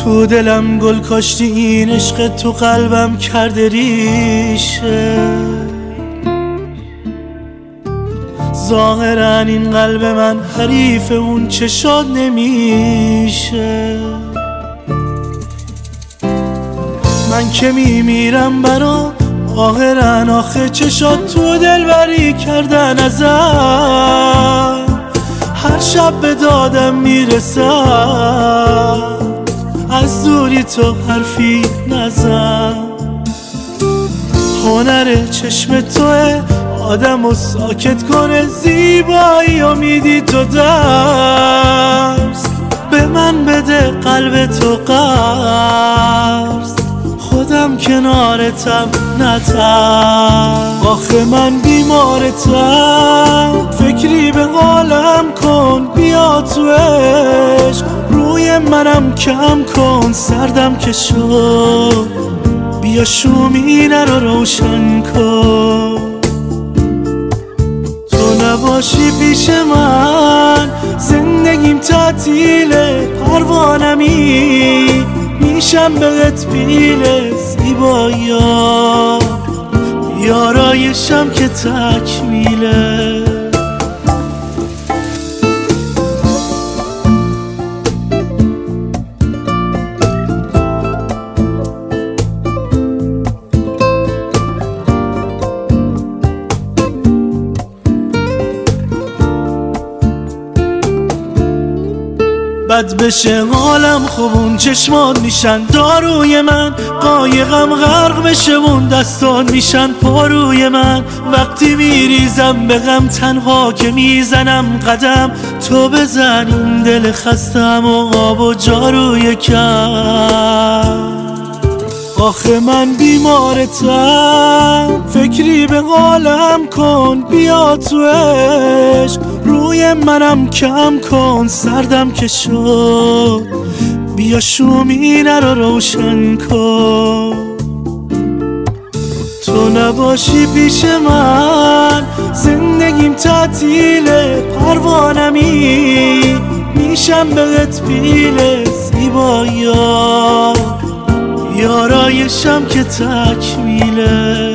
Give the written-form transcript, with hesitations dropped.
تو دلم گل کاشتی، این عشق تو قلبم کرده ریشه. ظاهرا این قلب من حریف اون چشات نمیشه. من که میمیرم برات آخرا، آخه چشات تو دلبری کردن ازم. هر شب به دادم میرسم، از دوری تو حرفی نزن. هنر چشم توه آدمو ساکت کنه، زیبایی و میدی تو درس. به من بده قلب تو قرض، خودم کنارتم نترس. آخه من بیمارتم، فکری به حالم کن، بیا تو عشق روی منم کم کن. سردم که شد بیا شومینه رو روشن کن. تو نباشی پیش من زندگیم تعطیله، پروانمی میشم بهت پیله. زیبایا یارایشم که تکمیله. بد بشه حالم خوب اون چشمان میشن داروی من، قایقم غرق بشه اون دستان میشن پاروی من. وقتی میریزم به غم تنها که میزنم قدم، تو بزن این دل خستم و آب و جاروی کم. آخه من بیمارتم، فکری به حالم کن، بیا تو عشق روی منم کم کن. سردم که شد بیا شومینه رو روشن کن. تو نباشی پیش من زندگیم تعطیله، پروانمی میشم بهت پیله. زیبایا یارایشم که تکمیله.